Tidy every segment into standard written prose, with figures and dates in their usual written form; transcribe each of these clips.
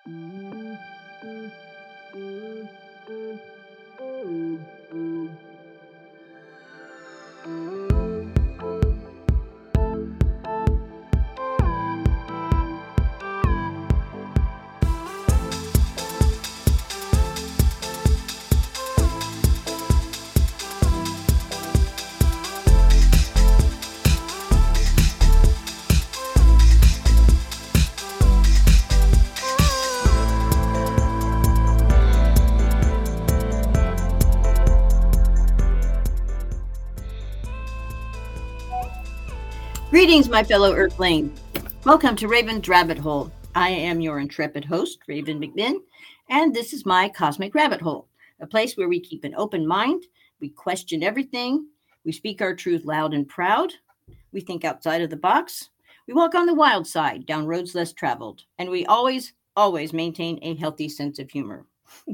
Greetings, my fellow Earthlings. Welcome to Raven's Rabbit Hole. I am your intrepid host, Raven McMinn, and this is my Cosmic Rabbit Hole, a place where we keep an open mind, we question everything, we speak our truth loud and proud, we think outside of the box, we walk on the wild side, down roads less traveled, and we always maintain a healthy sense of humor.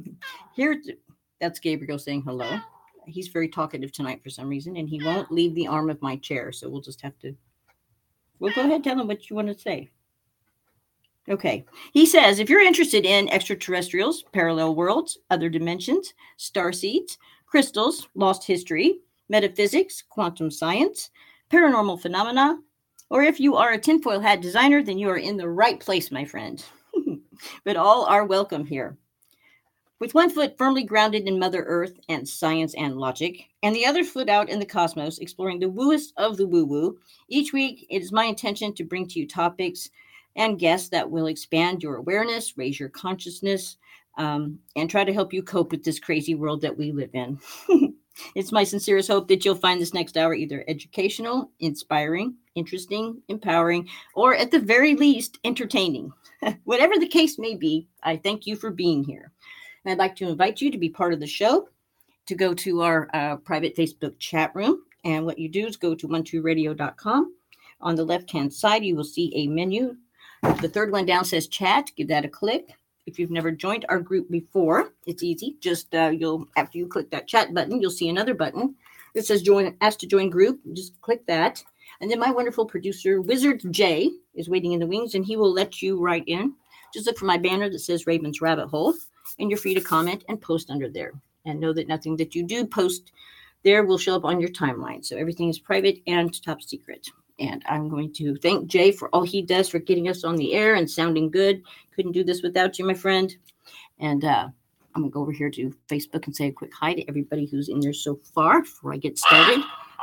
That's Gabriel saying hello. He's very talkative tonight for some reason, and he won't leave the arm of my chair, so we'll just have to. Well, go ahead, tell him what you want to say. Okay. He says, if you're interested in extraterrestrials, parallel worlds, other dimensions, starseeds, crystals, lost history, metaphysics, quantum science, paranormal phenomena, or if you are a tinfoil hat designer, then you are in the right place, my friend. But all are welcome here. With one foot firmly grounded in Mother Earth and science and logic, and the other foot out in the cosmos, exploring the wooest of the woo-woo, each week it is my intention to bring to you topics and guests that will expand your awareness, raise your consciousness, and try to help you cope with this crazy world that we live in. It's my sincerest hope that you'll find this next hour either educational, inspiring, interesting, empowering, or at the very least, entertaining. Whatever the case may be, I thank you for being here. And I'd like to invite you to be part of the show, to go to our private Facebook chat room. And what you do is go to 12radio.com. On the left-hand side, you will see a menu. The third one down says chat. Give that a click. If you've never joined our group before, it's easy. Just after you click that chat button, you'll see another button that says ask to join group. Just click that. And then my wonderful producer, Wizard J, is waiting in the wings, and he will let you right in. Just look for my banner that says Raven's Rabbit Hole. And you're free to comment and post under there. And know that nothing that you do post there will show up on your timeline. So everything is private and top secret. And I'm going to thank Jay for all he does for getting us on the air and sounding good. Couldn't do this without you, my friend. And I'm going to go over here to Facebook and say a quick hi to everybody who's in there so far before I get started.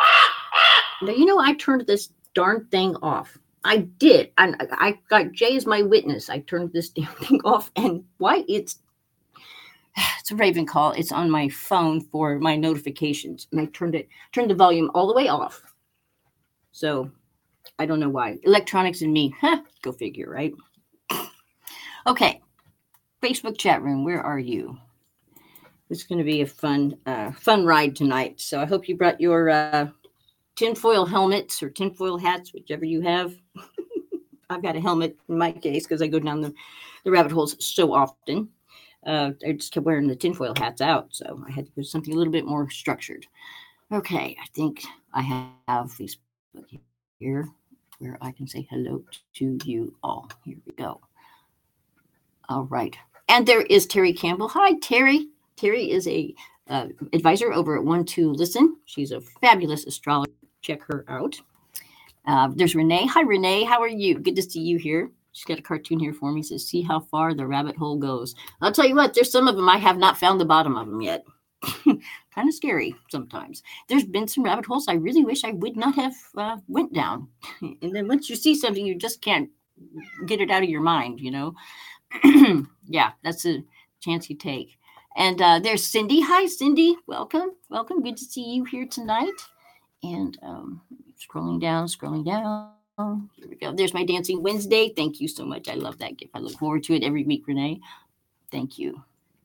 Now, I turned this darn thing off. I did. I got Jay as my witness. I turned this damn thing off. And why it's a Raven call. It's on my phone for my notifications. And I turned the volume all the way off. So I don't know why. Electronics and me. Go figure, right? Okay. Facebook chat room. Where are you? It's going to be a fun ride tonight. So I hope you brought your tinfoil helmets or tinfoil hats, whichever you have. I've got a helmet in my case because I go down the rabbit holes so often. I just kept wearing the tinfoil hats out, so I had to do something a little bit more structured. Okay, I think I have Facebook here where I can say hello to you all. Here we go. All right. And there is Terry Campbell. Hi, Terry. Terry is a advisor over at 12 Listen. She's a fabulous astrologer. Check her out. There's Renee. Hi, Renee. How are you? Good to see you here. She's got a cartoon here for me. It says, see how far the rabbit hole goes. I'll tell you what, there's some of them I have not found the bottom of them yet. Kind of scary sometimes. There's been some rabbit holes I really wish I would not have went down. And then once you see something, you just can't get it out of your mind, Yeah, that's a chance you take. And there's Cindy. Hi, Cindy. Welcome. Good to see you here tonight. And scrolling down. Here we go. There's my Dancing Wednesday. Thank you so much. I love that gift. I look forward to it every week, Renee. Thank you.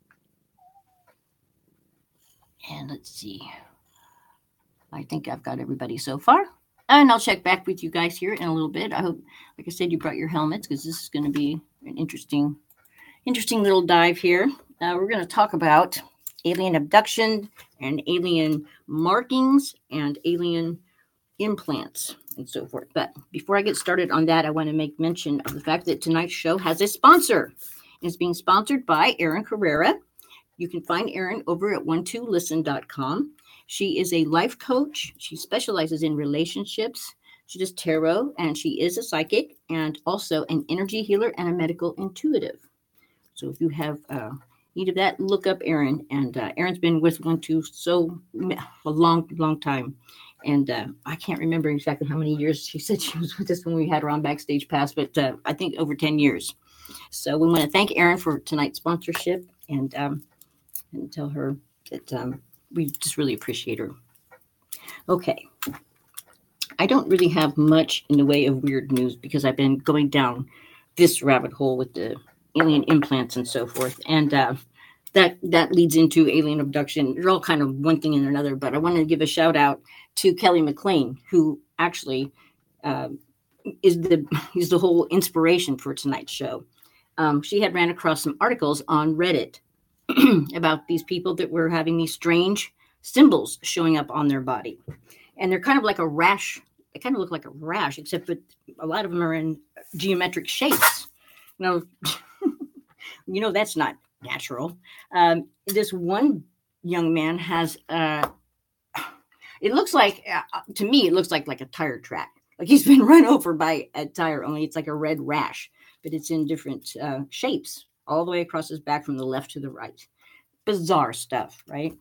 And let's see. I think I've got everybody so far. And I'll check back with you guys here in a little bit. I hope, like I said, you brought your helmets because this is going to be an interesting little dive here. We're going to talk about alien abduction and alien markings and alien implants and so forth. But before I get started on that, I want to make mention of the fact that tonight's show has a sponsor. It's being sponsored by Erin Carrera. You can find Erin over at 12listen.com. She is a life coach. She specializes in relationships. She does tarot, and she is a psychic and also an energy healer and a medical intuitive. So if you have need of that, look up Erin. And Erin's been with 12 a long time. And I can't remember exactly how many years she said she was with us when we had her on Backstage Pass, but I think over 10 years. So we want to thank Erin for tonight's sponsorship and tell her that we just really appreciate her. Okay. I don't really have much in the way of weird news because I've been going down this rabbit hole with the alien implants and so forth. And that leads into alien abduction. They're all kind of one thing and another, but I wanted to give a shout out to Kelly McLean, who actually is the whole inspiration for tonight's show. She had ran across some articles on Reddit about these people that were having these strange symbols showing up on their body. And they're kind of like a rash. They kind of look like a rash, except that a lot of them are in geometric shapes. Now, that's not natural. This one young man has, it looks like, to me, it looks like a tire track. Like he's been run over by a tire, only it's like a red rash, but it's in different shapes all the way across his back from the left to the right. Bizarre stuff, right?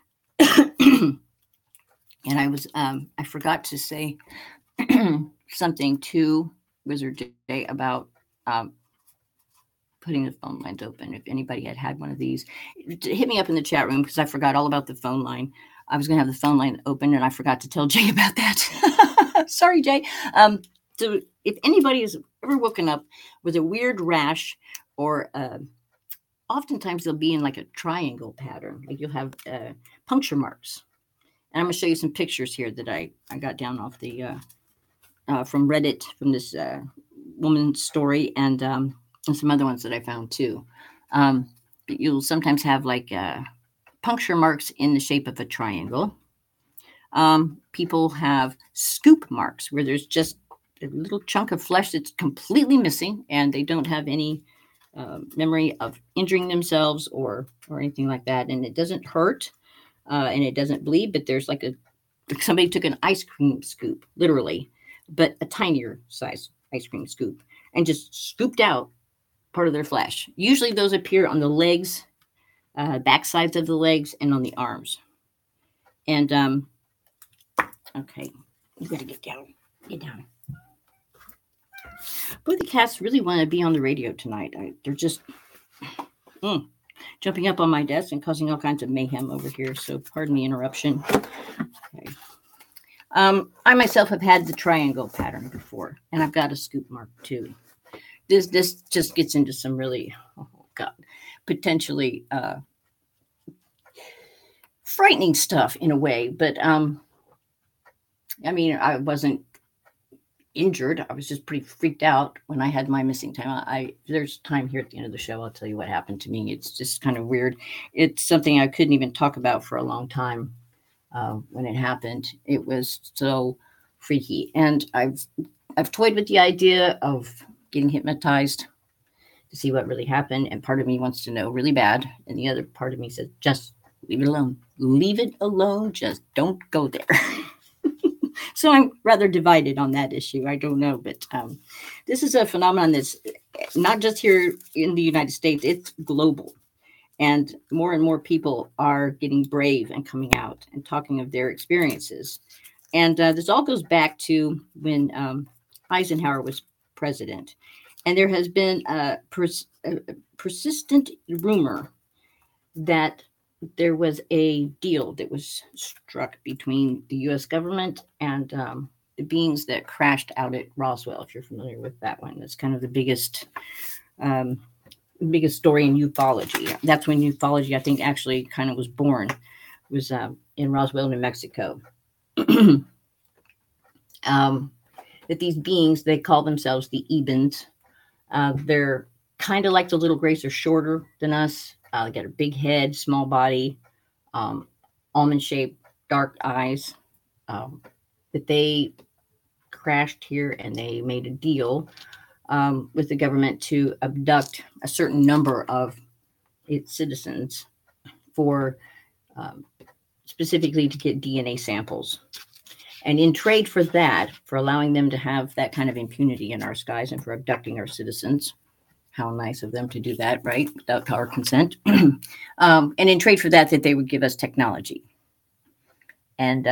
And I forgot to say something to Wizard today about putting the phone lines open. If anybody had one of these, hit me up in the chat room because I forgot all about the phone line. I was going to have the phone line open and I forgot to tell Jay about that. Sorry, Jay. So if anybody has ever woken up with a weird rash or oftentimes they'll be in like a triangle pattern, like you'll have puncture marks. And I'm going to show you some pictures here that I got down off the from Reddit, from this woman's story, and some other ones that I found too. But you'll sometimes have like puncture marks in the shape of a triangle. People have scoop marks where there's just a little chunk of flesh that's completely missing, and they don't have any memory of injuring themselves or anything like that, and it doesn't hurt. And it doesn't bleed, but there's like somebody took an ice cream scoop, literally, but a tinier size ice cream scoop, and just scooped out part of their flesh. Usually those appear on the legs, back sides of the legs, and on the arms. And, okay, you gotta get down. Get down. Boy, the cats really want to be on the radio tonight. They're just... jumping up on my desk and causing all kinds of mayhem over here. So pardon the interruption. Okay. I myself have had the triangle pattern before, and I've got a scoop mark too. This just gets into some really, potentially frightening stuff in a way. But I wasn't injured. I was just pretty freaked out when I had my missing time. There's time here at the end of the show. I'll tell you what happened to me. It's just kind of weird. It's something I couldn't even talk about for a long time when it happened. It was so freaky. And I've toyed with the idea of getting hypnotized to see what really happened. And part of me wants to know really bad. And the other part of me says, just leave it alone. Leave it alone. Just don't go there. So I'm rather divided on that issue. I don't know, but this is a phenomenon that's not just here in the United States, it's global. And more people are getting brave and coming out and talking of their experiences. And this all goes back to when Eisenhower was president. And there has been a persistent rumor that there was a deal that was struck between the U.S. government and the beings that crashed out at Roswell, if you're familiar with that one. That's kind of the biggest story in ufology. That's when ufology, I think, actually kind of was born, was in Roswell, New Mexico. That these beings, they call themselves the Ebens. They're kind of like the little grays, are shorter than us. They got a big head, small body, almond-shaped, dark eyes. That they crashed here and they made a deal with the government to abduct a certain number of its citizens for specifically to get DNA samples. And in trade for that, for allowing them to have that kind of impunity in our skies and for abducting our citizens, how nice of them to do that, right? Without our consent. And in trade for that, they would give us technology. And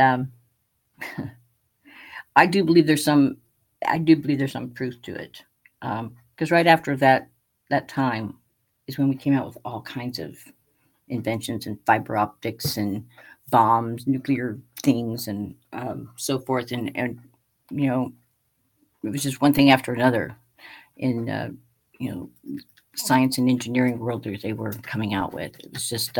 I do believe there's some truth to it. Because right after that time is when we came out with all kinds of inventions and fiber optics and bombs, nuclear things, and so forth. And you know, it was just one thing after another in science and engineering world that they were coming out with. It was just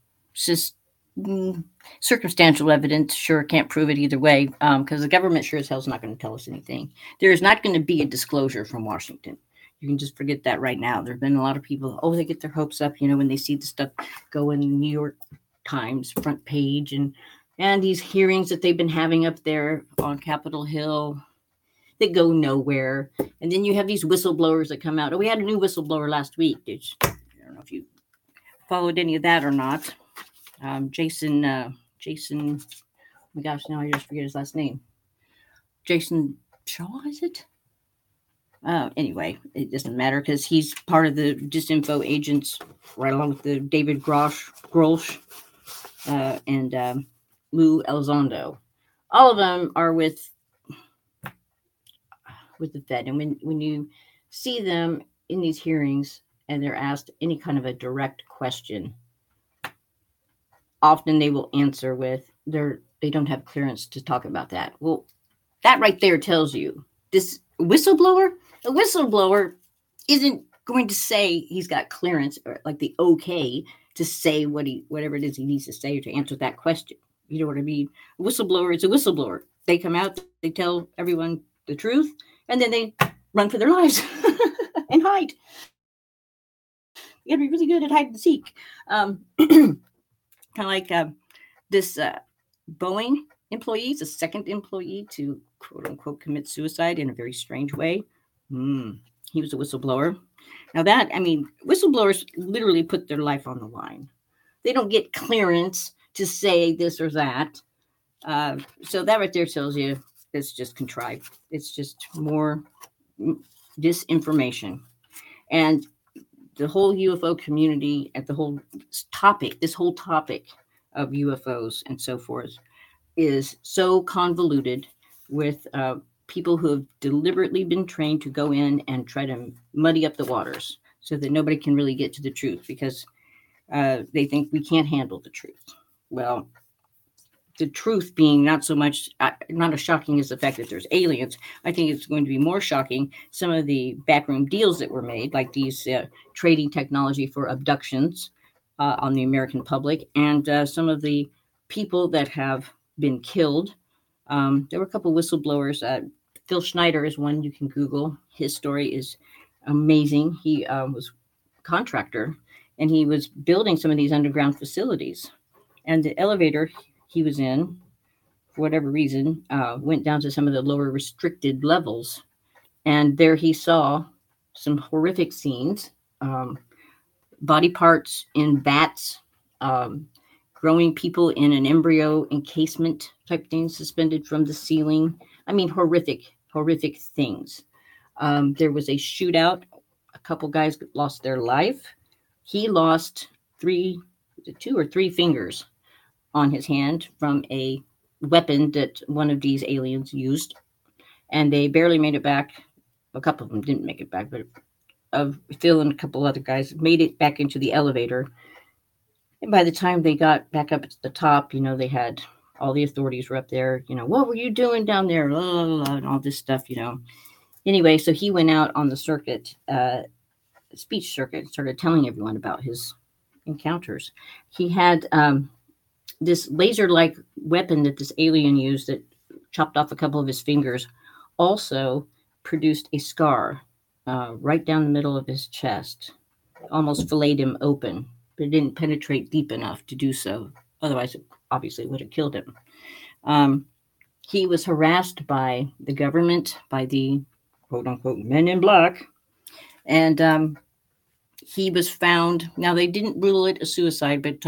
circumstantial evidence. Sure, can't prove it either way because the government sure as hell is not going to tell us anything. There is not going to be a disclosure from Washington. You can just forget that right now. There have been a lot of people, they get their hopes up, when they see the stuff go in the New York Times front page and these hearings that they've been having up there on Capitol Hill that go nowhere. And then you have these whistleblowers that come out. We had a new whistleblower last week. I don't know if you followed any of that or not. Jason, oh my gosh, now I just forget his last name. Jason Shaw, is it? Anyway, it doesn't matter because he's part of the disinfo agents right along with the David Grosh and Lou Elizondo. All of them are with the Fed. And when you see them in these hearings and they're asked any kind of a direct question, often they will answer with they don't have clearance to talk about that. Well, that right there tells you this a whistleblower isn't going to say he's got clearance or like the okay to say whatever it is he needs to say to answer that question. You know what I mean? A whistleblower is a whistleblower. They come out, they tell everyone the truth, and then they run for their lives and hide. You gotta be really good at hide and seek. Kind of like this Boeing employee, the second employee to quote unquote commit suicide in a very strange way. He was a whistleblower. Now whistleblowers literally put their life on the line. They don't get clearance to say this or that. So that right there tells you it's just contrived. It's just more disinformation. And the whole UFO community and this whole topic of UFOs and so forth is so convoluted with people who have deliberately been trained to go in and try to muddy up the waters so that nobody can really get to the truth because they think we can't handle the truth. Well, the truth being not so much, not as shocking as the fact that there's aliens. I think it's going to be more shocking some of the backroom deals that were made, like these trading technology for abductions on the American public, and some of the people that have been killed. There were a couple whistleblowers. Phil Schneider is one you can Google. His story is amazing. He was a contractor, and he was building some of these underground facilities. And the elevator he was in, for whatever reason, went down to some of the lower restricted levels. And there he saw some horrific scenes, body parts in bats, growing people in an embryo encasement type thing suspended from the ceiling. I mean, horrific things. There was a shootout. A couple guys lost their life. He lost 2 or 3 fingers on his hand from a weapon that one of these aliens used. And they barely made it back. A couple of them didn't make it back, but Phil and a couple other guys made it back into the elevator. And by the time they got back up at the top, they had all the authorities were up there, what were you doing down there? Blah, blah, blah, and all this stuff, Anyway, so he went out on the circuit, speech circuit, started telling everyone about his encounters. He had this laser-like weapon that this alien used that chopped off a couple of his fingers, also produced a scar right down the middle of his chest, almost filleted him open, but it didn't penetrate deep enough to do so. Otherwise, it obviously would have killed him. He was harassed by the government, by the quote unquote men in black. And he was found. Now, they didn't rule it a suicide, but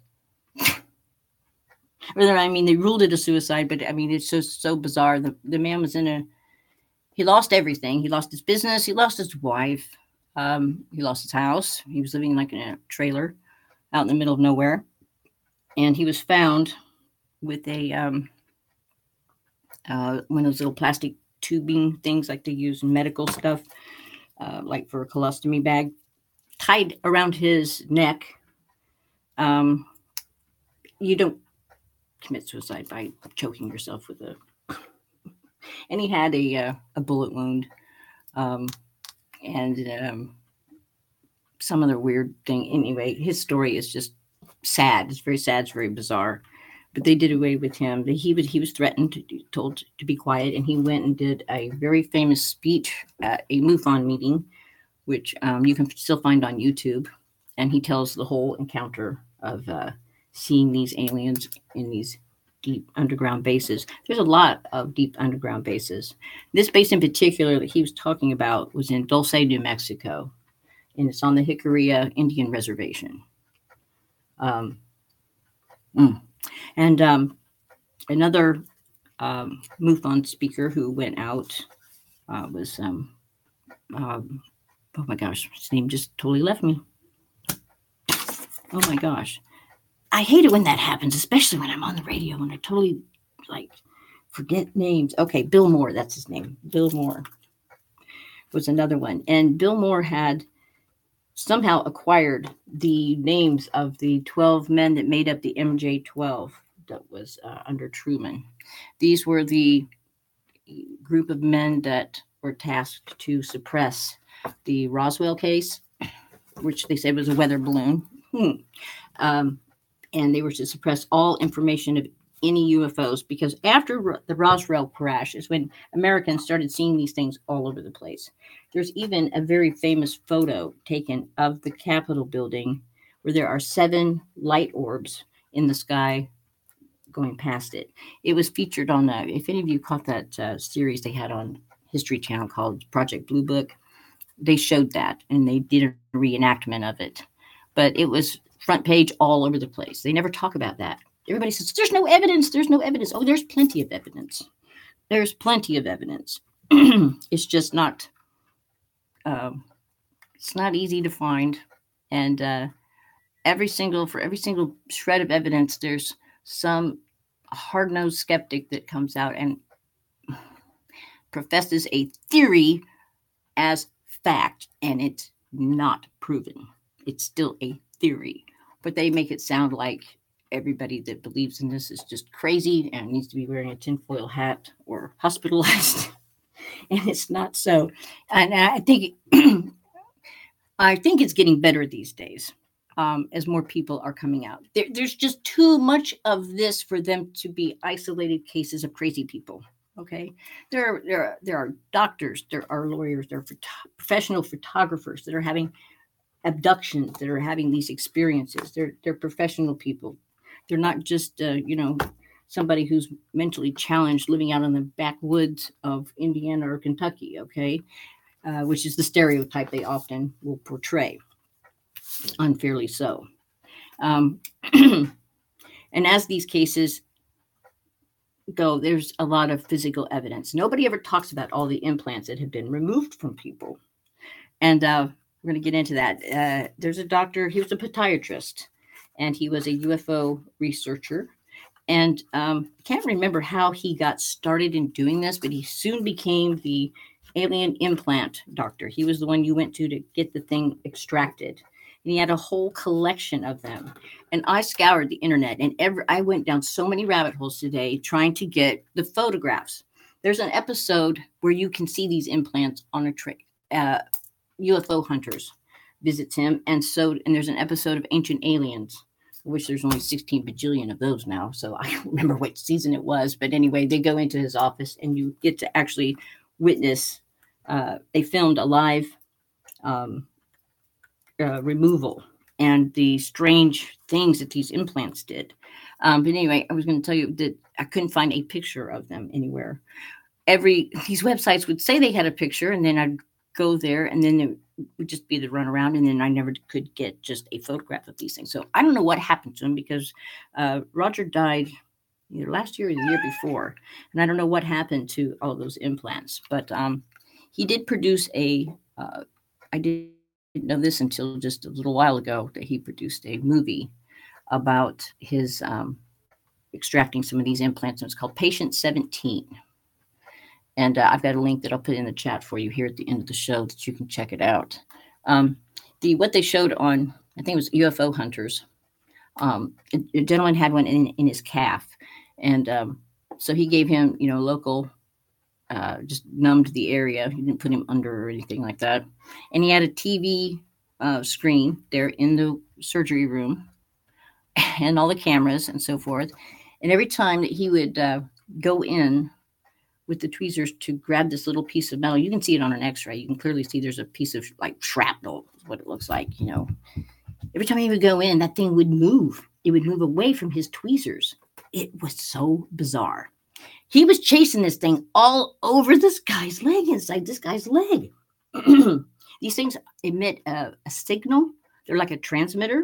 they ruled it a suicide, but I mean, it's so bizarre. The man was he lost everything. He lost his business. He lost his wife. He lost his house. He was living like in a trailer out in the middle of nowhere. And he was found with one of those little plastic tubing things like they use in medical stuff, like for a colostomy bag, tied around his neck. You don't commit suicide by choking yourself with and he had a bullet wound, and some other weird thing. Anyway, his story is just sad. It's very sad. It's very bizarre. But they did away with him. He was threatened, told to be quiet, and he went and did a very famous speech at a MUFON meeting, which you can still find on YouTube. And he tells the whole encounter of seeing these aliens in these deep underground bases. There's a lot of deep underground bases. This base in particular that he was talking about was in Dulce, New Mexico, and it's on the Jicarilla Indian Reservation. And another MUFON speaker who went out was, oh my gosh, his name just totally left me. Oh my gosh. I hate it when that happens, especially when I'm on the radio and I totally forget names. Okay, Bill Moore, that's his name. Bill Moore was another one. And Bill Moore had somehow acquired the names of the 12 men that made up the MJ-12 that was under Truman. These were the group of men that were tasked to suppress the Roswell case, which they said was a weather balloon. And they were to suppress all information of any UFOs, because after the Roswell crash is when Americans started seeing these things all over the place. There's even a very famous photo taken of the Capitol building where there are 7 light orbs in the sky going past it. It was featured on, if any of you caught that series they had on History Channel called Project Blue Book, they showed that and they did a reenactment of it. But it was front page all over the place. They never talk about that. Everybody says, there's no evidence. There's no evidence. Oh, there's plenty of evidence. There's plenty of evidence. It's just not, it's not easy to find. And for every single shred of evidence, there's some hard-nosed skeptic that comes out and professes a theory as fact, and it's not proven. It's still a theory, but they make it sound like everybody that believes in this is just crazy and needs to be wearing a tinfoil hat or hospitalized. And it's not so. And I think it's getting better these days as more people are coming out. There's just too much of this for them to be isolated cases of crazy people. Okay, there are doctors, there are lawyers, there are professional photographers that are having abductions, that are having these experiences. They're professional people. They're not just somebody who's mentally challenged living out in the backwoods of Indiana or Kentucky. Okay, which is the stereotype they often will portray, unfairly so. And as these cases go, there's a lot of physical evidence. Nobody ever talks about all the implants that have been removed from people. And we're going to get into that. There's a doctor, he was a podiatrist, and he was a UFO researcher. And I can't remember how he got started in doing this, but he soon became the alien implant doctor. He was the one you went to get the thing extracted. And he had a whole collection of them. And I scoured the internet, and I went down so many rabbit holes today trying to get the photographs. There's an episode where you can see these implants on a train. UFO Hunters visits him. And there's an episode of Ancient Aliens, which there's only 16 bajillion of those now. So I don't remember what season it was. But anyway, they go into his office and you get to actually witness. They filmed a live removal and the strange things that these implants did. But anyway, I was going to tell you that I couldn't find a picture of them anywhere. these websites would say they had a picture, and then I'd go there, and then it would just be the runaround, and then I never could get just a photograph of these things. So I don't know what happened to him, because Roger died either last year or the year before, and I don't know what happened to all those implants. But he did produce I didn't know this until just a little while ago, that he produced a movie about his extracting some of these implants, and it's called Patient 17. And I've got a link that I'll put in the chat for you here at the end of the show, that you can check it out. What they showed on, I think it was UFO Hunters, a gentleman had one in his calf. And so he gave him, local, just numbed the area. He didn't put him under or anything like that. And he had a TV screen there in the surgery room, and all the cameras and so forth. And every time that he would go in with the tweezers to grab this little piece of metal, you can see it on an x-ray. You can clearly see there's a piece of like shrapnel, is what it looks like, Every time he would go in, that thing would move. It would move away from his tweezers. It was so bizarre. He was chasing this thing all over this guy's leg, inside this guy's leg. These things emit a signal. They're like a transmitter.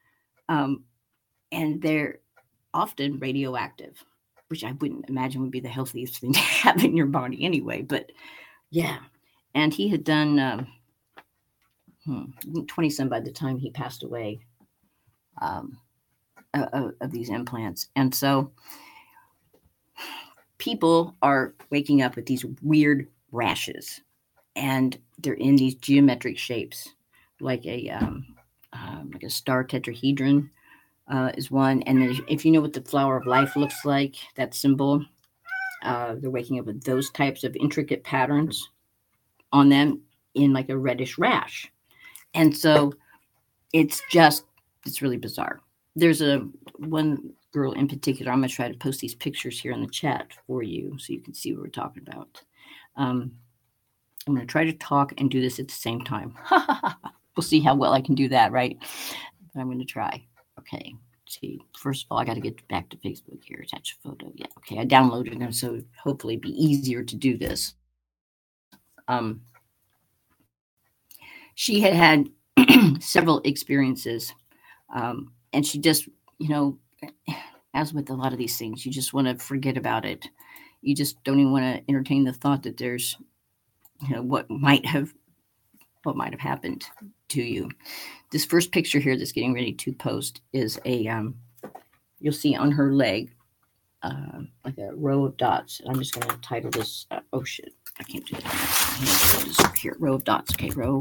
And they're often radioactive, which I wouldn't imagine would be the healthiest thing to have in your body anyway. But yeah. And he had done 20-some by the time he passed away of these implants. And so people are waking up with these weird rashes, and they're in these geometric shapes, like a star tetrahedron is one. And then if you know what the flower of life looks like, that symbol, they're waking up with those types of intricate patterns on them in like a reddish rash. And so it's really bizarre. There's one girl in particular. I'm going to try to post these pictures here in the chat for you so you can see what we're talking about. I'm going to try to talk and do this at the same time. We'll see how well I can do that, right? But I'm going to try. Okay. See, first of all, I got to get back to Facebook here. Attach a photo. Yeah. Okay. I downloaded them, so hopefully it'd be easier to do this. She had several experiences, and she just, as with a lot of these things, you just want to forget about it. You just don't even want to entertain the thought that there's, what might have happened to you. This first picture here that's getting ready to post is you'll see on her leg, like a row of dots. I'm just going to title this, oh shit, I can't do that. Here, row of dots. Okay, row.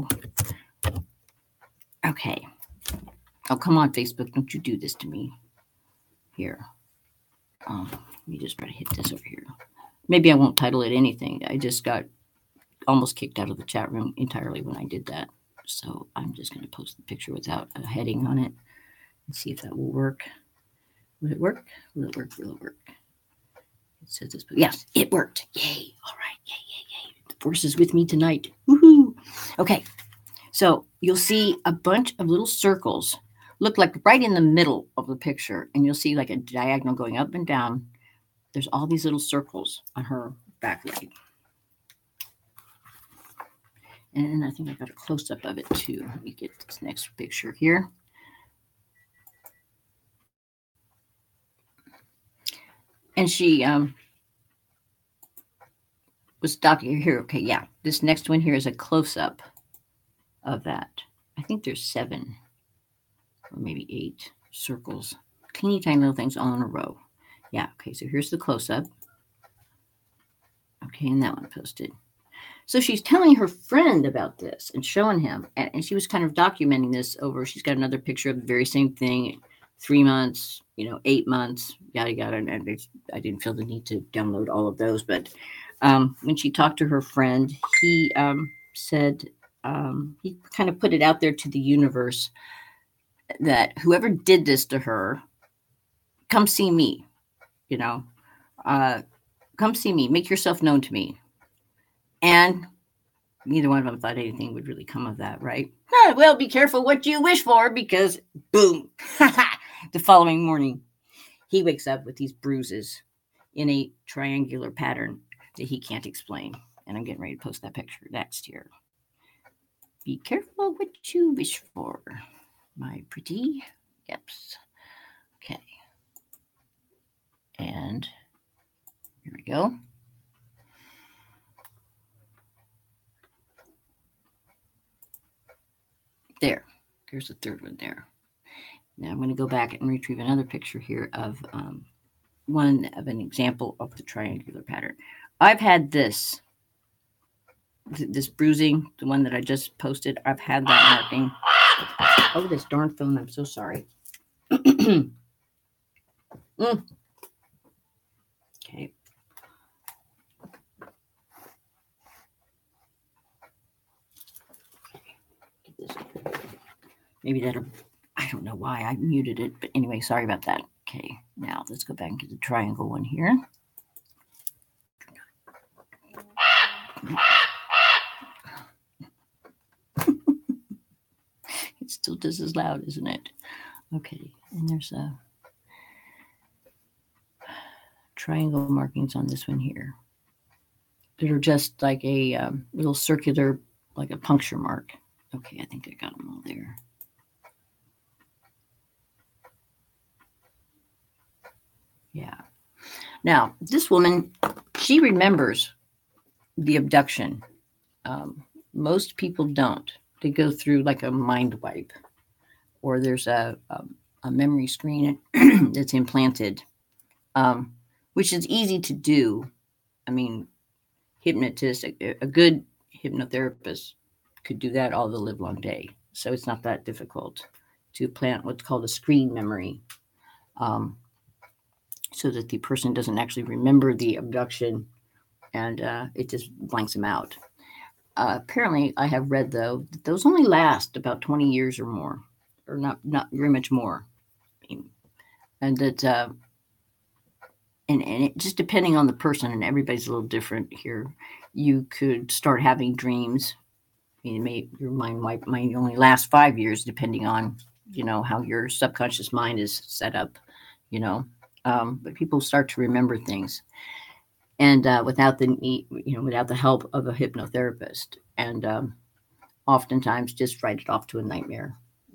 Okay. Oh, come on, Facebook. Don't you do this to me. Here. Let me just try to hit this over here. Maybe I won't title it anything. I just got almost kicked out of the chat room entirely when I did that. So I'm just going to post the picture without a heading on it and see if that will work. Will it work? Will it work? Will it work? It says this. Yes, it worked. Yay. All right. Yay, yay, yay. The force is with me tonight. Woohoo. Okay. So you'll see a bunch of little circles look like right in the middle of the picture, and you'll see like a diagonal going up and down. There's all these little circles on her back leg. And I think I got a close-up of it too. Let me get this next picture here. And she was talking here. Okay, yeah. This next one here is a close-up of that. I think there's 7 or maybe 8 circles. Teeny tiny little things all in a row. Yeah, okay, so here's the close-up. Okay, and that one posted. So she's telling her friend about this and showing him. And she was kind of documenting this over. She's got another picture of the very same thing. 3 months, 8 months, yada, yada. And I didn't feel the need to download all of those. But when she talked to her friend, he said, he kind of put it out there to the universe that whoever did this to her, come see me, come see me, make yourself known to me. And neither one of them thought anything would really come of that, right? Well, be careful what you wish for, because boom, the following morning, he wakes up with these bruises in a triangular pattern. that he can't explain. And I'm getting ready to post that picture next here. Be careful what you wish for, my pretty. Yeps. Okay. And here we go. There's the third one there. Now I'm going to go back and retrieve another picture here of an example of the triangular pattern. I've had this bruising, the one that I just posted. I've had that marking. Oh, this darn phone. I'm so sorry. Okay. Maybe that'll, I don't know why I muted it, but anyway, sorry about that. Okay, now let's go back and get the triangle one here. It's still just as loud, isn't it? Okay, and there's a triangle markings on this one here. They're just like a little circular, like a puncture mark. Okay, I think I got them all there. Yeah. Now, this woman, she remembers the abduction. Most people don't. They go through like a mind wipe, or there's a memory screen that's implanted, which is easy to do. I mean, hypnotists, a good hypnotherapist could do that all the live long day. So it's not that difficult to plant what's called a screen memory, so that the person doesn't actually remember the abduction, and it just blanks them out. Apparently, I have read, though, that those only last about 20 years or more, or not very much more. And that, and it just depending on the person, and everybody's a little different here, you could start having dreams. I mean, your mind might only last 5 years, depending on, how your subconscious mind is set up, but people start to remember things. And without the help of a hypnotherapist, and oftentimes just write it off to a nightmare.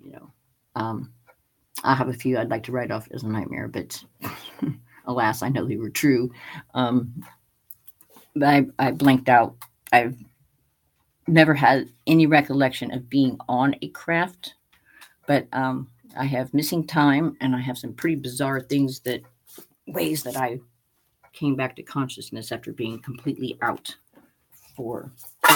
I have a few I'd like to write off as a nightmare, but alas, I know they were true. But I blanked out. I've never had any recollection of being on a craft, but I have missing time, and I have some pretty bizarre ways that I came back to consciousness after being completely out for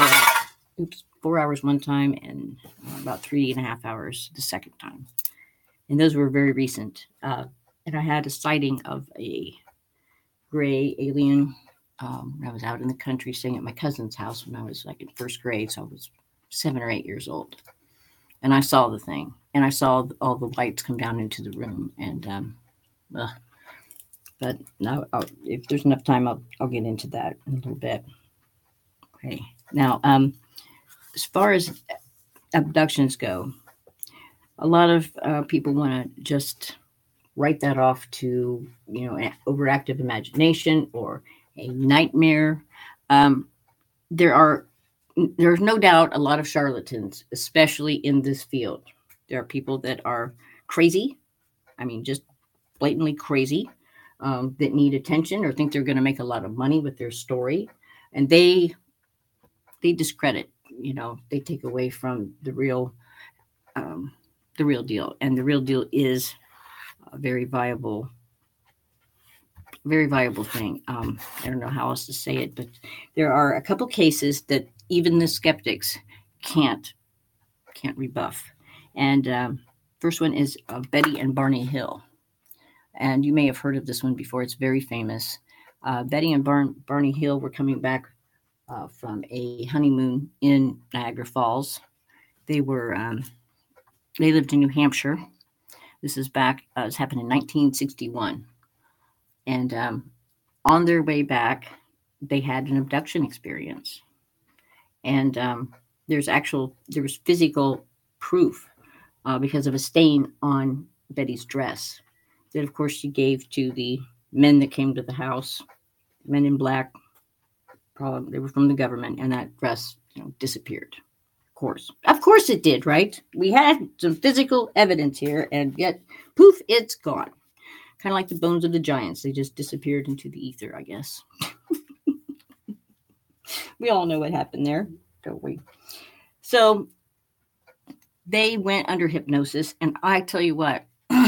4 hours one time, and about 3.5 hours the second time. And those were very recent. And I had a sighting of a gray alien. I was out in the country staying at my cousin's house when I was like in first grade. So I was 7 or 8 years old. And I saw the thing. And I saw all the lights come down into the room. And but now, if there's enough time, I'll get into that in a little bit. Okay. Now, as far as abductions go, a lot of people want to just write that off to, an overactive imagination or a nightmare. There's no doubt a lot of charlatans, especially in this field. There are people that are crazy. I mean, just blatantly crazy. That need attention or think they're going to make a lot of money with their story, and they discredit. They take away from the real deal, and the real deal is a very viable thing. I don't know how else to say it, but there are a couple cases that even the skeptics can't rebuff. And first one is Betty and Barney Hill. And you may have heard of this one before. It's very famous. Betty and Barney Hill were coming back from a honeymoon in Niagara Falls. They lived in New Hampshire. This is back. It happened in 1961. And on their way back, they had an abduction experience. And there was physical proof because of a stain on Betty's dress that, of course, she gave to the men that came to the house, men in black, They were from the government, and that dress, disappeared. Of course it did, right? We had some physical evidence here, and yet, poof, it's gone. Kind of like the bones of the giants. They just disappeared into the ether, I guess. We all know what happened there, don't we? So they went under hypnosis, and I tell you what,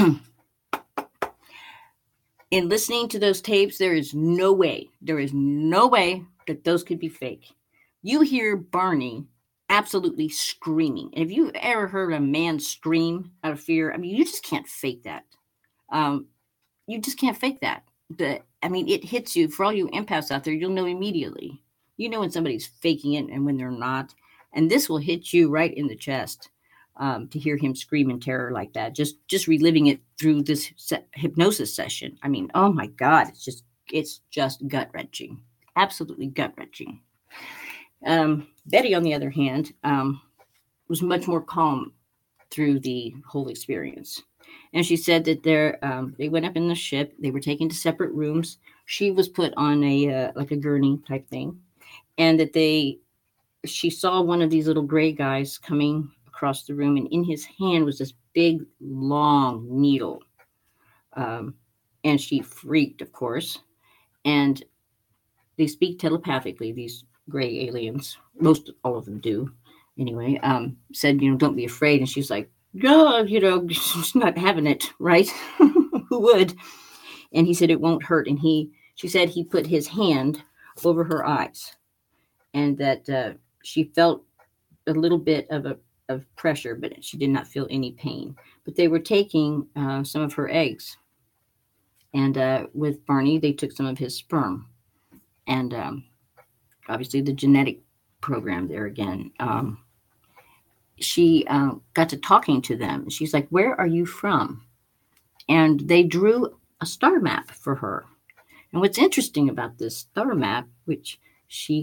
in listening to those tapes, there is no way that those could be fake. You hear Barney absolutely screaming. And if you've ever heard a man scream out of fear, I mean, you just can't fake that. You just can't fake that. It hits you. For all you empaths out there, you'll know immediately. You know when somebody's faking it and when they're not. And this will hit you right in the chest to hear him scream in terror like that. Just reliving it through this hypnosis session. I mean, oh my God, it's just gut-wrenching. Absolutely gut-wrenching. Betty, on the other hand, was much more calm through the whole experience. And she said that they went up in the ship. They were taken to separate rooms. She was put on a gurney type thing. And that she saw one of these little gray guys coming across the room. And in his hand was this big, long needle. And she freaked, of course. And they speak telepathically, these gray aliens. All of them do. Anyway, said, don't be afraid. And she's like, God, she's not having it, right? Who would? And he said, it won't hurt. And she said he put his hand over her eyes, and that she felt a little bit of pressure, but she did not feel any pain. But they were taking some of her eggs. And with Barney, they took some of his sperm. And obviously the genetic program there again. She got to talking to them. She's like, where are you from? And they drew a star map for her. And what's interesting about this star map, which she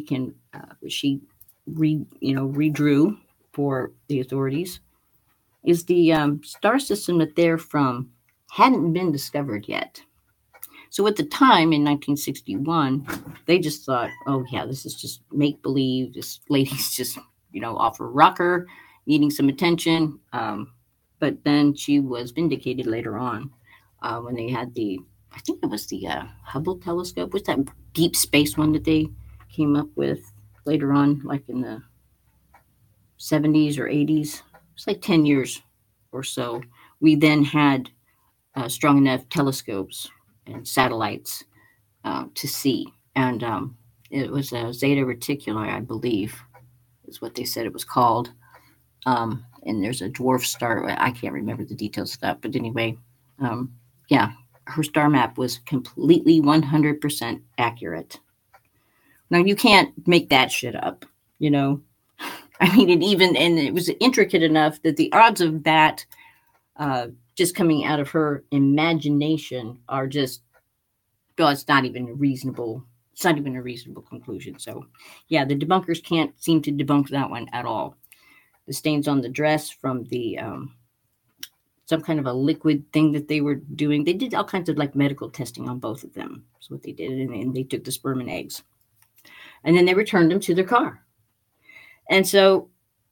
redrew for the authorities, is the star system that they're from hadn't been discovered yet. So at the time in 1961, they just thought, oh yeah, this is just make-believe. This lady's just, off her rocker, needing some attention. But then she was vindicated later on when they had I think it was the Hubble telescope. What's that deep space one that they came up with later on, like in the 70s or 80s? It's like 10 years or so. We then had strong enough telescopes and satellites to see. And it was a Zeta Reticuli, I believe, is what they said it was called. And there's a dwarf star. I can't remember the details of that. But anyway, her star map was completely 100% accurate. Now, you can't make that shit up, I mean, it was intricate enough that the odds of that just coming out of her imagination are just, well, it's not even a reasonable conclusion. So, yeah, the debunkers can't seem to debunk that one at all. The stains on the dress from the some kind of a liquid thing that they were doing. They did all kinds of medical testing on both of them. That's what they did. And they took the sperm and eggs. And then they returned them to their car. And so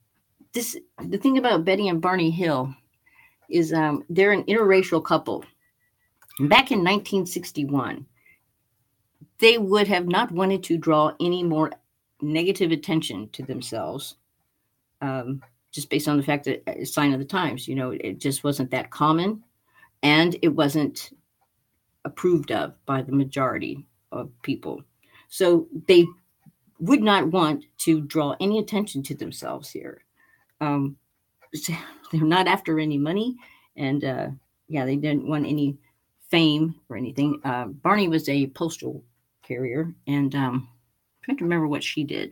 the thing about Betty and Barney Hill is they're an interracial couple. And back in 1961, they would have not wanted to draw any more negative attention to themselves. Just based on the fact that it's a sign of the times, it just wasn't that common, and it wasn't approved of by the majority of people. So they would not want to draw any attention to themselves here. They're not after any money, and they didn't want any fame or anything. Barney was a postal carrier, and I'm trying to remember what she did.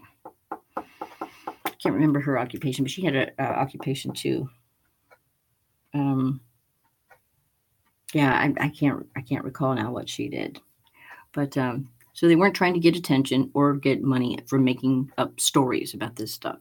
Can't remember her occupation, but she had an occupation too. I can't recall now what she did, but so they weren't trying to get attention or get money from making up stories about this stuff,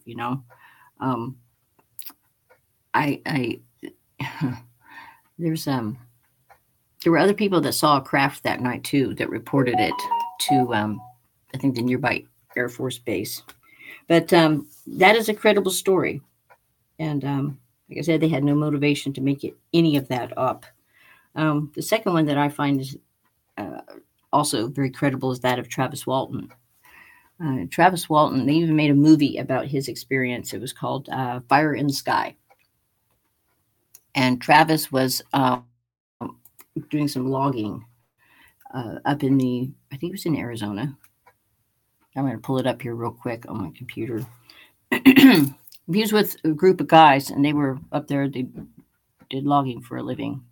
there were other people that saw a craft that night too that reported it to I think the nearby Air Force Base. But that is a credible story. And like I said, they had no motivation to make it any of that up. The second one that I find is also very credible is that of Travis Walton. Travis Walton, they even made a movie about his experience. It was called Fire in the Sky. And Travis was doing some logging up in I think it was in Arizona. I'm going to pull it up here real quick on my computer. He was with a group of guys, and they were up there. They did logging for a living.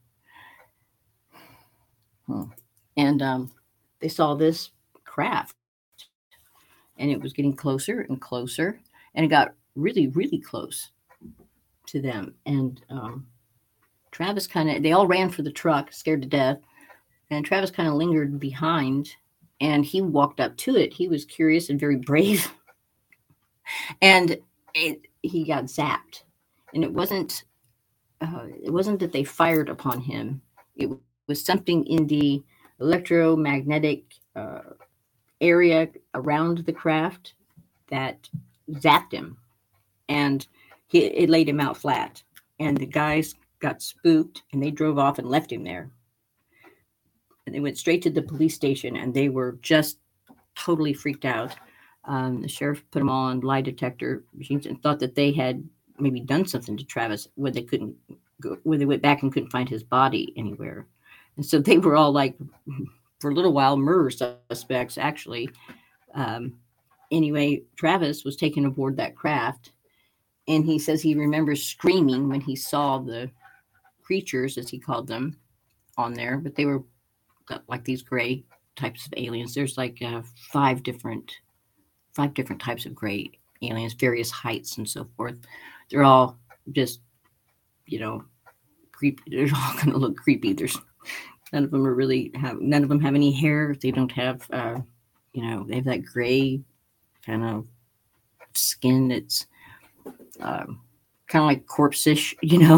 And they saw this craft, and it was getting closer and closer, and it got really, really close to them. And Travis they all ran for the truck, scared to death, and Travis kind of lingered behind, and he walked up to it. He was curious and very brave, and he got zapped. And it wasn't that they fired upon him. It was something in the electromagnetic area around the craft that zapped him, and it laid him out flat. And the guys got spooked, and they drove off and left him there. And they went straight to the police station, and they were just totally freaked out. The sheriff put them all on lie detector machines and thought that they had maybe done something to Travis when they went back and couldn't find his body anywhere. And so they were all like, for a little while, murder suspects, actually. Anyway, Travis was taken aboard that craft, and he says he remembers screaming when he saw the creatures, as he called them, on there. But they were like these gray types of aliens. There's like five different types of gray aliens, various heights and so forth. They're all just, creepy. They're all going to look creepy. None of them have any hair. They don't have, they have that gray kind of skin that's kind of like corpse-ish,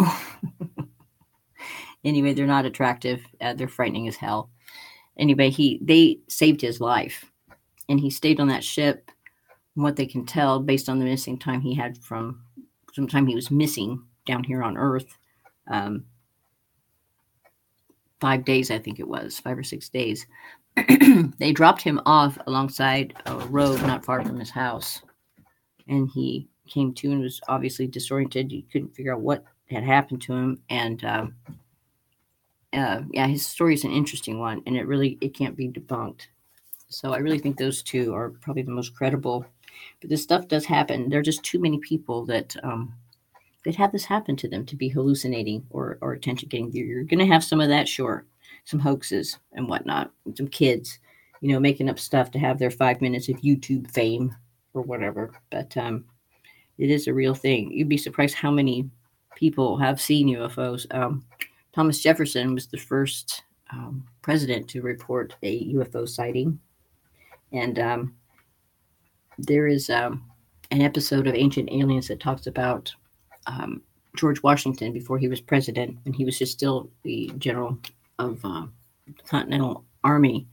Anyway, they're not attractive. They're frightening as hell. Anyway, they saved his life, and he stayed on that ship. From what they can tell, based on the missing time he had from some time he was missing down here on Earth, 5 days, I think it was, 5 or 6 days. They dropped him off alongside a road not far from his house, and he came to and was obviously disoriented. He couldn't figure out what had happened to him, and his story is an interesting one, and it can't be debunked. So I really think those two are probably the most credible. But this stuff does happen. There are just too many people that have this happen to them to be hallucinating or attention getting. You're going to have some of that, sure, some hoaxes and whatnot, and some kids, making up stuff to have their 5 minutes of YouTube fame or whatever. But it is a real thing. You'd be surprised how many people have seen UFOs. Thomas Jefferson was the first president to report a UFO sighting. And there is an episode of Ancient Aliens that talks about George Washington before he was president, when he was just still the general of the Continental Army,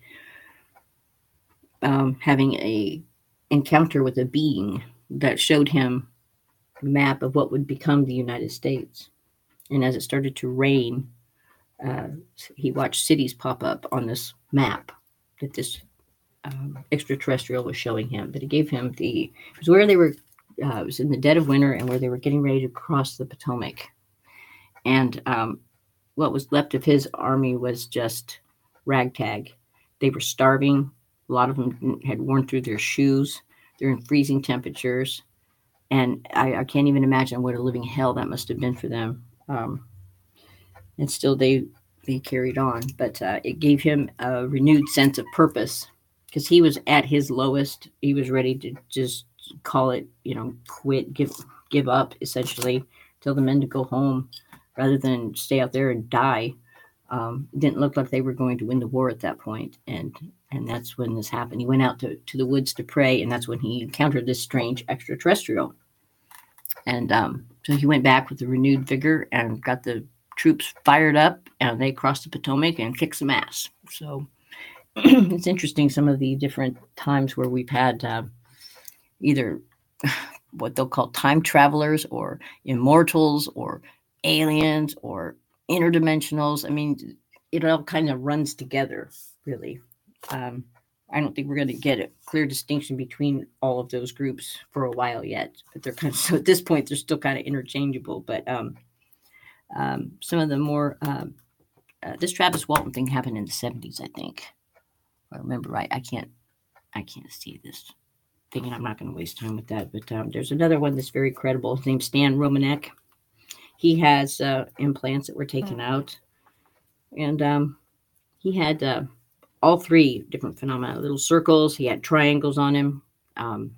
having a encounter with a being that showed him a map of what would become the United States. And as it started to rain, he watched cities pop up on this map that this extraterrestrial was showing him. But it gave him it was where they were, it was in the dead of winter and where they were getting ready to cross the Potomac. And what was left of his army was just ragtag. They were starving. A lot of them had worn through their shoes. They're in freezing temperatures. And I can't even imagine what a living hell that must have been for them. And still they carried on. But it gave him a renewed sense of purpose, because he was at his lowest. He was ready to just call it, quit, give up, essentially, tell the men to go home rather than stay out there and die. It didn't look like they were going to win the war at that point. And that's when this happened. He went out to the woods to pray, and that's when he encountered this strange extraterrestrial. And so he went back with a renewed vigor and got the troops fired up, and they crossed the Potomac and kicked some ass. So it's interesting, some of the different times where we've had either what they'll call time travelers or immortals or aliens or interdimensionals. I mean, it all kind of runs together, really. Um, I don't think we're going to get a clear distinction between all of those groups for a while yet. But they're kind of, so at this point, they're still kind of interchangeable. But some of the more, this Travis Walton thing happened in the 70s, I think. If I remember right. I can't see this thing, and I'm not going to waste time with that. But there's another one that's very credible. His name's Stan Romanek. He has implants that were taken out, and he had all three different phenomena: little circles. He had triangles on him, and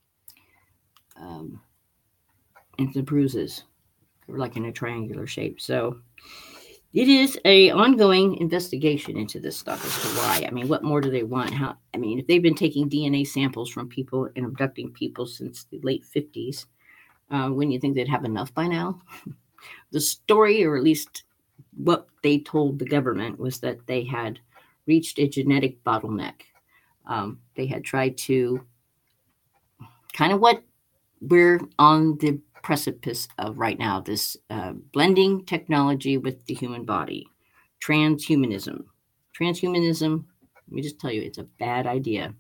the bruises were like in a triangular shape. So it is a ongoing investigation into this stuff as to why. I mean, what more do they want? If they've been taking DNA samples from people and abducting people since the late 50s, wouldn't you think they'd have enough by now? The story, or at least what they told the government, was that they had reached a genetic bottleneck. They had tried to kind of what we're on the precipice of right now, this blending technology with the human body, transhumanism. Transhumanism, let me just tell you, it's a bad idea.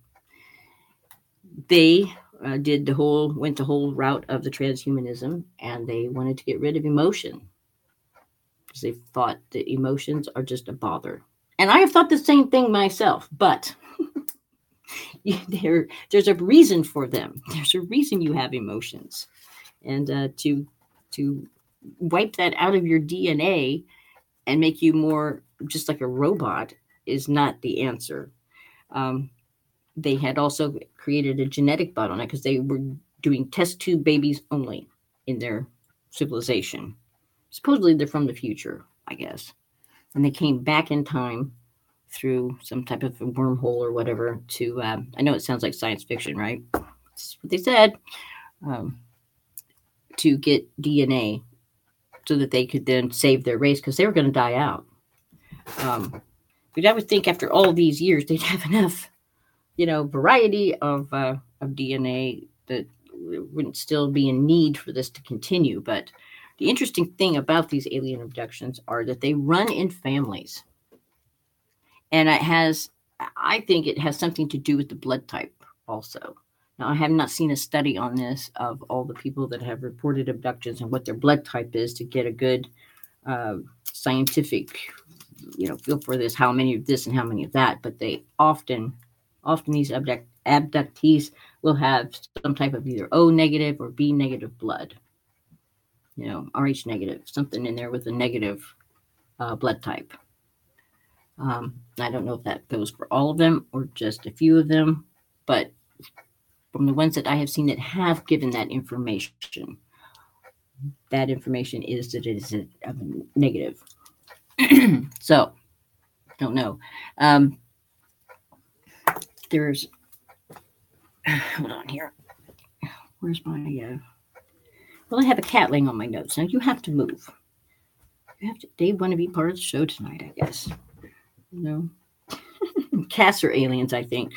They went the whole route of the transhumanism, and they wanted to get rid of emotion because they thought that emotions are just a bother. And I have thought the same thing myself, but there's a reason for them. There's a reason you have emotions. And to wipe that out of your DNA and make you more just like a robot is not the answer. They had also created a genetic bottleneck because they were doing test tube babies only in their civilization. Supposedly they're from the future, I guess. And they came back in time through some type of wormhole or whatever to, I know it sounds like science fiction, right? That's what they said. To get DNA so that they could then save their race because they were going to die out. But I would think after all these years, they'd have enough, variety of DNA that wouldn't still be in need for this to continue. But the interesting thing about these alien abductions are that they run in families. And I think it has something to do with the blood type also. Now, I have not seen a study on this of all the people that have reported abductions and what their blood type is to get a good scientific, feel for this, how many of this and how many of that. But they often these abductees will have some type of either O negative or B negative blood, RH negative, something in there with a negative blood type. I don't know if that goes for all of them or just a few of them, but from the ones that I have seen that have given that information is that it is a negative. So, don't know. There's, hold on here. Where's my, well, I have a cat laying on my notes. Now you have to move. They want to be part of the show tonight, I guess. Cats are aliens, I think.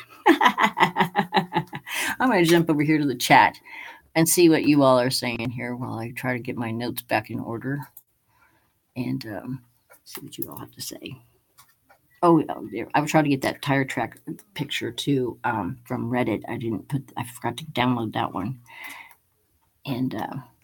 I'm going to jump over here to the chat and see what you all are saying here while I try to get my notes back in order and see what you all have to say. Oh, there. I was trying to get that tire track picture too from Reddit. I forgot to download that one. And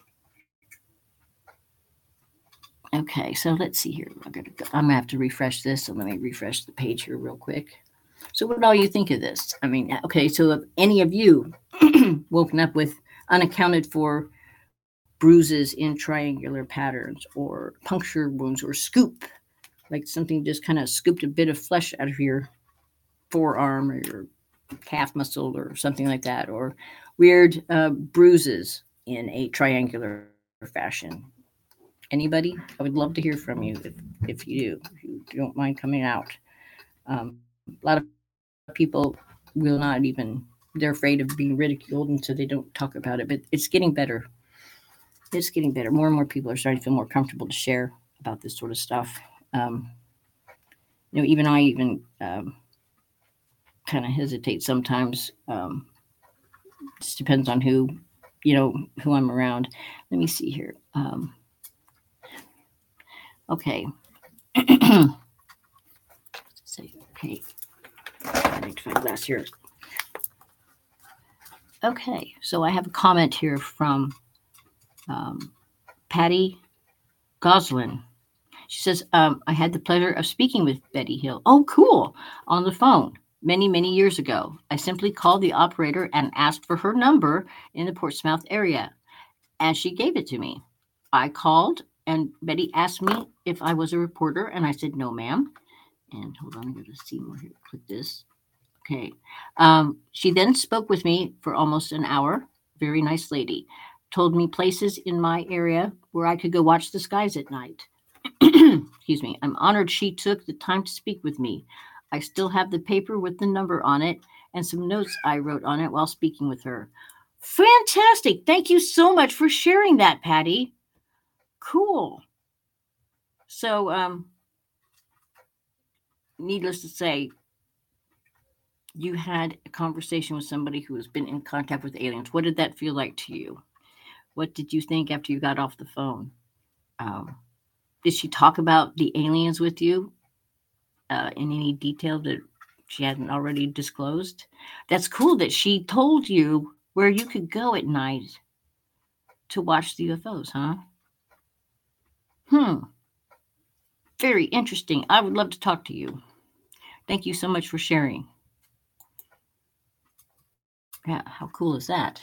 okay, so let's see here. I'm gonna have to refresh this. So let me refresh the page here real quick. So what all you think of this? I mean, okay, so if any of you woken up with unaccounted for bruises in triangular patterns or puncture wounds or scoop, like something just kind of scooped a bit of flesh out of your forearm or your calf muscle or something like that, or weird bruises in a triangular fashion. Anybody? I would love to hear from you if you don't mind coming out. A lot of people will not even, they're afraid of being ridiculed, and so they don't talk about it, but it's getting better. It's getting better. More and more people are starting to feel more comfortable to share about this sort of stuff. Even I kind of hesitate sometimes Just depends on who I'm around. Let me see here. Okay. Say, okay. I need to find glass here. Okay, so I have a comment here from Patty Goslin. She says, I had the pleasure of speaking with Betty Hill. Oh, cool. On the phone many, many years ago. I simply called the operator and asked for her number in the Portsmouth area, and she gave it to me. I called, and Betty asked me if I was a reporter, and I said, no, ma'am. And hold on, I'm going to see more here. Click this. Okay. She then spoke with me for almost an hour. Very nice lady. Told me places in my area where I could go watch the skies at night. Excuse me. I'm honored she took the time to speak with me. I still have the paper with the number on it and some notes I wrote on it while speaking with her. Fantastic. Thank you so much for sharing that, Patty. Cool. So, needless to say, you had a conversation with somebody who has been in contact with aliens. What did that feel like to you? What did you think after you got off the phone? Did she talk about the aliens with you in any detail that she hadn't already disclosed? That's cool that she told you where you could go at night to watch the UFOs, huh? Very interesting. I would love to talk to you. Thank you so much for sharing. Yeah, how cool is that?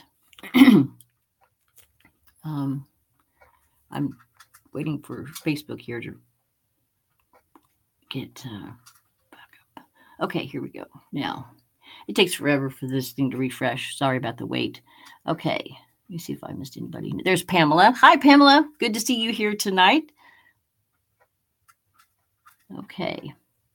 I'm waiting for Facebook here to get back up. Okay, here we go. Now, it takes forever for this thing to refresh. Sorry about the wait. Okay, let me see if I missed anybody. There's Pamela. Hi, Pamela. Good to see you here tonight. Okay.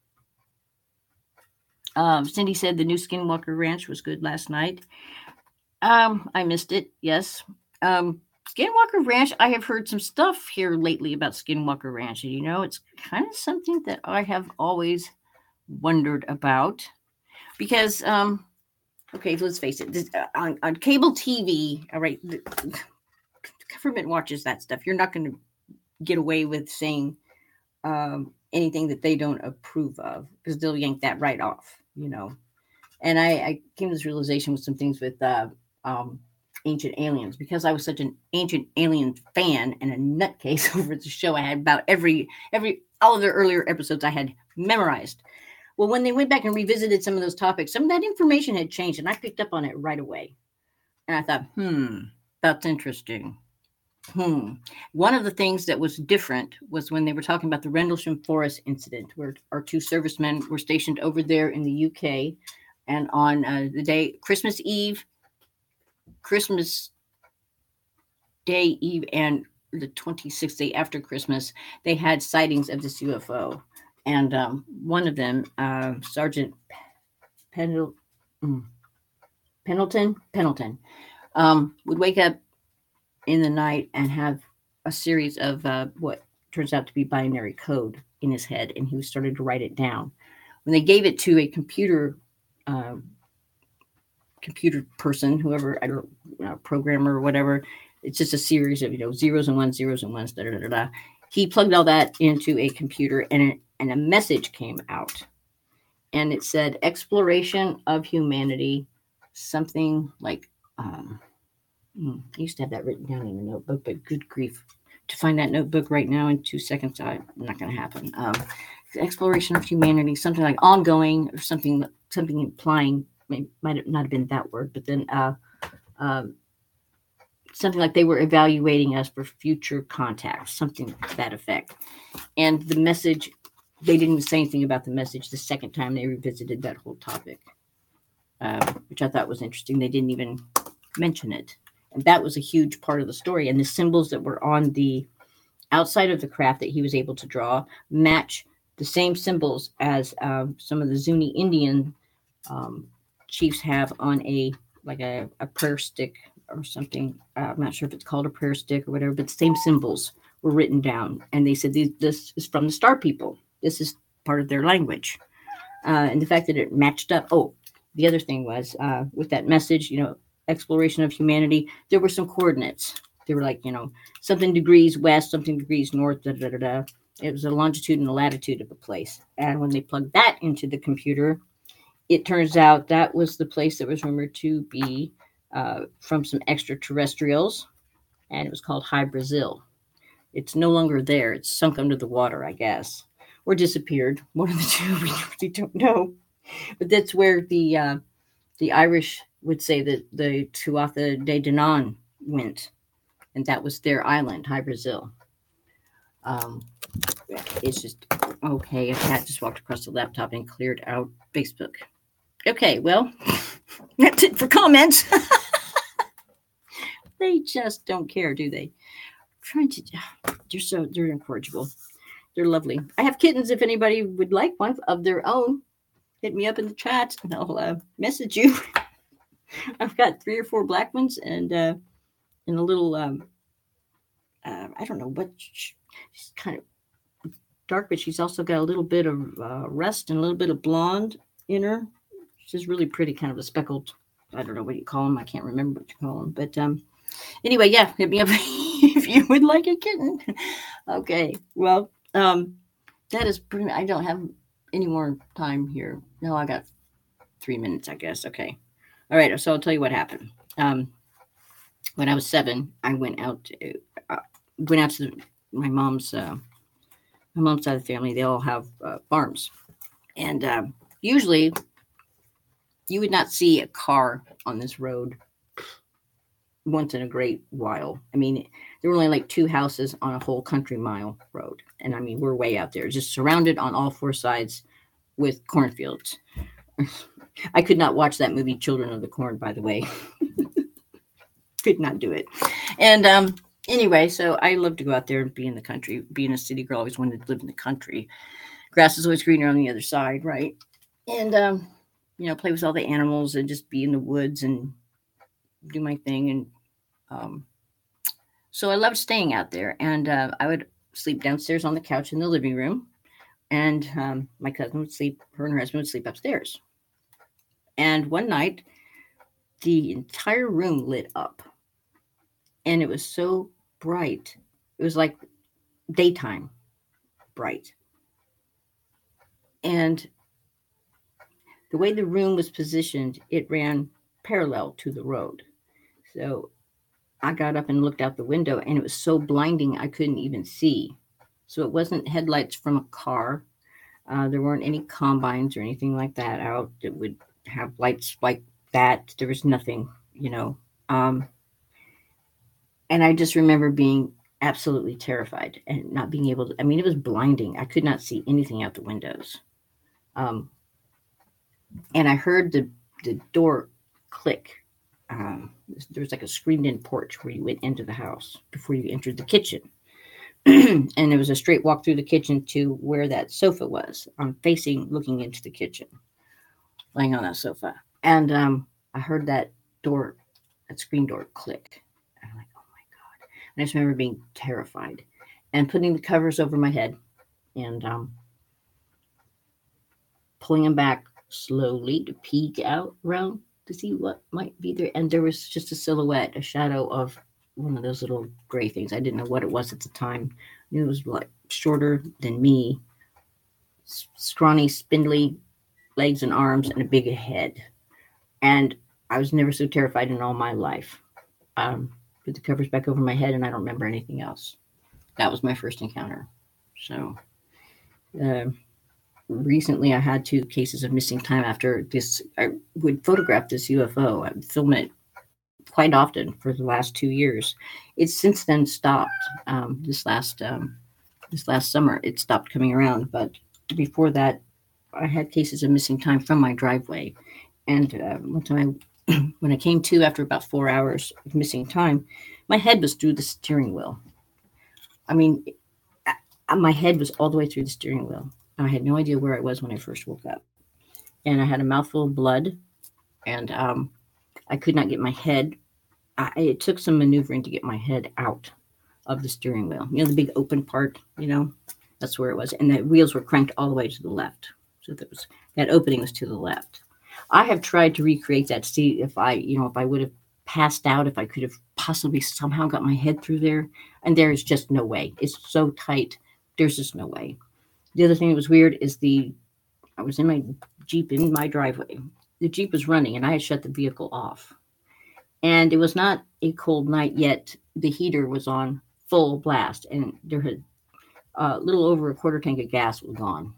Cindy said the new Skinwalker Ranch was good last night. I missed it. Yes. Skinwalker Ranch, I have heard some stuff here lately about Skinwalker Ranch. And, it's kind of something that I have always wondered about. Because, okay, let's face it, on cable TV, all right, the government watches that stuff. You're not going to get away with saying anything that they don't approve of, because they'll yank that right off, And I came to this realization with some things with Ancient Aliens, because I was such an Ancient Alien fan and a nutcase over the show. I had about all of their earlier episodes I had memorized. Well, when they went back and revisited some of those topics, some of that information had changed, and I picked up on it right away. And I thought, that's interesting. One of the things that was different was when they were talking about the Rendlesham Forest incident, where our two servicemen were stationed over there in the UK. And on the day, Christmas Day Eve, and the 26th day after Christmas, they had sightings of this UFO. And one of them, Sergeant Pendleton, would wake up in the night and have a series of what turns out to be binary code in his head, and he started to write it down. When they gave it to a computer person, whoever, I don't know, programmer or whatever, it's just a series of zeros and ones, da, da, da, da. He plugged all that into a computer, and a message came out, and it said exploration of humanity, something like I used to have that written down in a notebook, but good grief, to find that notebook right now in 2 seconds, not going to happen. Exploration of humanity, something like ongoing, or something implying, might not have been that word, but then something like they were evaluating us for future contacts, something to that effect. And the message, they didn't even say anything about the message the second time they revisited that whole topic, which I thought was interesting. They didn't even mention it. And that was a huge part of the story. And the symbols that were on the outside of the craft that he was able to draw match the same symbols as some of the Zuni Indian chiefs have on a prayer stick or something. I'm not sure if it's called a prayer stick or whatever, but the same symbols were written down. And they said, this is from the Star People. This is part of their language. And the fact that it matched up. Oh, the other thing was with that message, exploration of humanity, there were some coordinates. They were like, something degrees west, something degrees north, da da da da. It was a longitude and a latitude of a place. And when they plugged that into the computer, it turns out that was the place that was rumored to be from some extraterrestrials, and it was called High Brazil. It's no longer there. It's sunk under the water, I guess, or disappeared. One of the two. We really don't know. But that's where the Irish would say that the Tuatha De Danann went, and that was their island, High Brazil. It's just okay. A cat just walked across the laptop and cleared out Facebook. Okay, well, that's it for comments. They just don't care, do they? They're incorrigible. They're lovely. I have kittens. If anybody would like one of their own, hit me up in the chat and I'll message you. I've got 3 or 4 black ones and a little I don't know what. She's kind of dark, but she's also got a little bit of rust and a little bit of blonde in her. She's really pretty, kind of a speckled. I don't know what you call them. I can't remember what you call them, but anyway, yeah, hit me up if you would like a kitten. Okay, well, that is pretty. I don't have any more time here. No, I got 3 minutes, I guess. Okay, all right. So I'll tell you what happened. When I was 7, I went out to my mom's side of the family. They all have farms, and usually you would not see a car on this road once in a great while. I mean, there were only like 2 houses on a whole country mile road. And I mean, we're way out there, just surrounded on all 4 sides with cornfields. I could not watch that movie, Children of the Corn, by the way. Could not do it. And anyway, so I love to go out there and be in the country. Being a city girl, I always wanted to live in the country. Grass is always greener on the other side, right? And, play with all the animals and just be in the woods and do my thing. And so I loved staying out there. And I would sleep downstairs on the couch in the living room. And my cousin would sleep, her and her husband would sleep upstairs. And one night, the entire room lit up. And it was so bright. It was like daytime bright. And the way the room was positioned, it ran parallel to the road. So I got up and looked out the window, and it was so blinding I couldn't even see. So it wasn't headlights from a car. There weren't any combines or anything like that out that would have lights like that. There was nothing, and I just remember being absolutely terrified and not being able to, it was blinding. I could not see anything out the windows. And I heard the door click. There was like a screened-in porch where you went into the house before you entered the kitchen. And there was a straight walk through the kitchen to where that sofa was. I'm looking into the kitchen, laying on that sofa. And I heard that screen door click. And I'm like, oh my God. And I just remember being terrified and putting the covers over my head and pulling them back slowly to peek out around to see what might be there. And there was just a silhouette, a shadow of one of those little gray things. I didn't know what it was at the time. I knew it was like shorter than me, scrawny, spindly legs and arms, and a big head. And I was never so terrified in all my life. Put the covers back over my head, and I don't remember anything else. That was my first encounter. So recently I had 2 cases of missing time after this. I would photograph this UFO. I would film it quite often for the last 2 years. It's since then stopped. This last summer, it stopped coming around. But before that, I had cases of missing time from my driveway. And one time, when I came to after about 4 hours of missing time, my head was through the steering wheel. My head was all the way through the steering wheel. I had no idea where I was when I first woke up. And I had a mouthful of blood. And I could not get my head. It took some maneuvering to get my head out of the steering wheel. The big open part, that's where it was. And the wheels were cranked all the way to the left. So that opening was to the left. I have tried to recreate that, see if I would have passed out if I could have possibly somehow got my head through there. And there's just no way. It's so tight. There's just no way. The other thing that was weird is I was in my Jeep in my driveway. The Jeep was running and I had shut the vehicle off. And it was not a cold night yet. The heater was on full blast and there had a little over a quarter tank of gas was gone.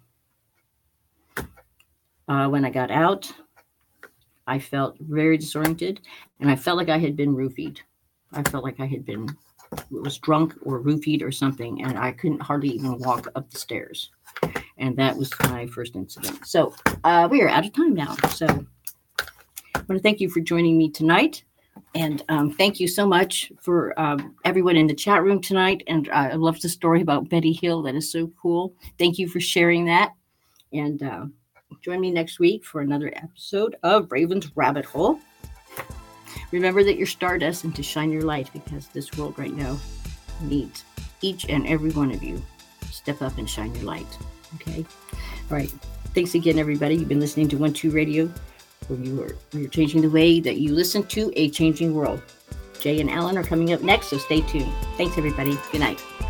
When I got out, I felt very disoriented and I felt like I had been roofied. I felt like I was drunk or roofied or something, and I couldn't hardly even walk up the stairs. And that was my first incident. So we are out of time now. So I want to thank you for joining me tonight. And thank you so much for everyone in the chat room tonight. And I love the story about Betty Hill. That is so cool. Thank you for sharing that. And join me next week for another episode of Raven's Rabbit Hole. Remember that you're stardust and to shine your light, because this world right now needs each and every one of you. Step up and shine your light. Okay? All right. Thanks again, everybody. You've been listening to 1-2 Radio, where you're changing the way that you listen to a changing world. Jay and Alan are coming up next, so stay tuned. Thanks, everybody. Good night.